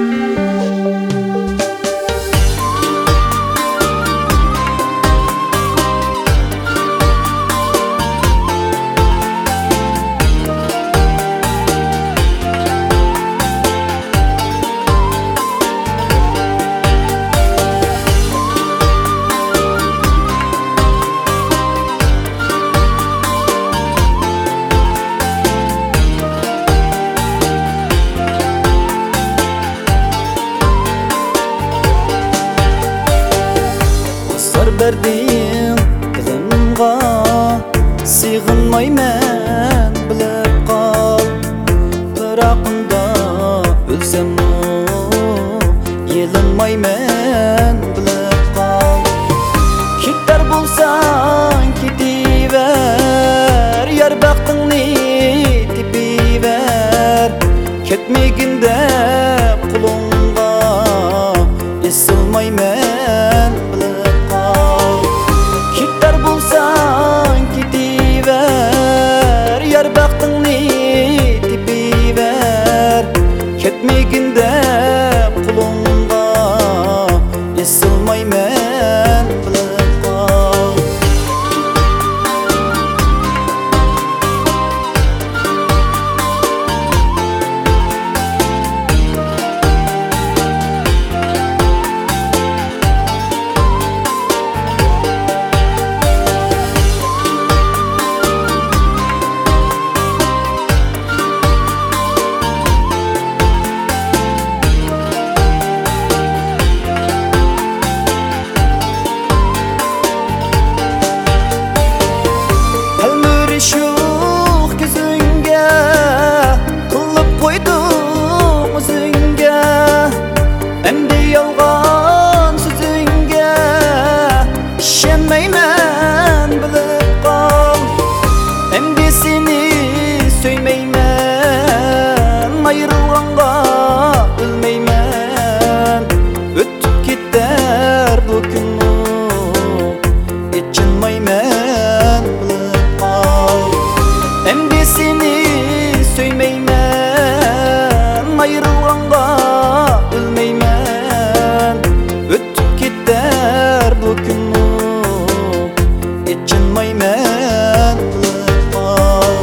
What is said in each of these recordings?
Berdim dilimga sig'inmayman bilib qol Firaqimda o'lsammu yelinmayman bilib qol Ketar bo'lsang ketiver yar baxtingni tepiver ketmegin deb qulunga esilmayman ketmeginde qulunga esilmayman bilib qol ayrılğanğa bilmeymen ötüp gider bu günü içinmeymen bilip qal endi seni söymeymen ayrılğanğa bilmeymen ötüp gider bu günü içinmeymen bilip qal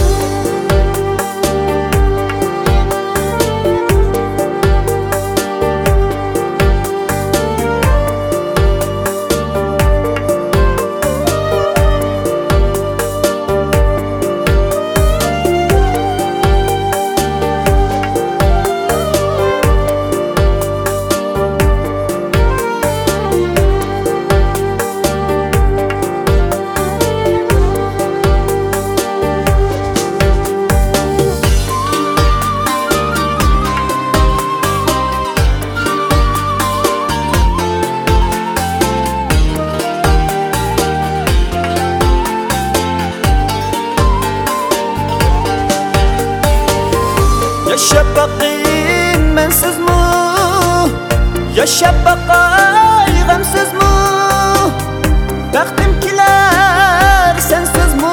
Yaşap bakayım mensiz mi? Yaşap bakay gamsız mı? Baxtim keler sensiz mi?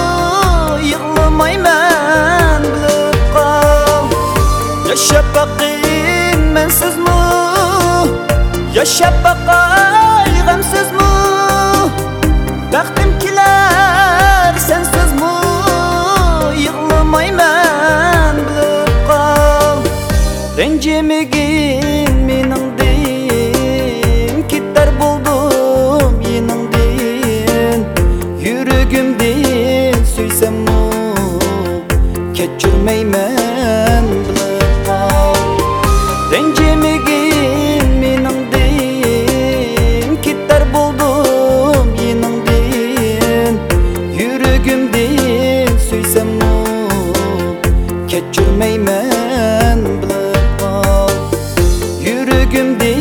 Yığlamayman bilib qal Yaşap bakayım mensiz mi? Yaşap bakay gamsız mı? Baxtim keler sensiz mi? Yığlamayman Rencimegin meningdin ketar buldum yeningdin Yürügümdin suysammu kechirmayman bilib qal Rencimegin meningdin ketar buldum yeningdin Yürügümdin suysammu kechirmayman bilib Yürügümde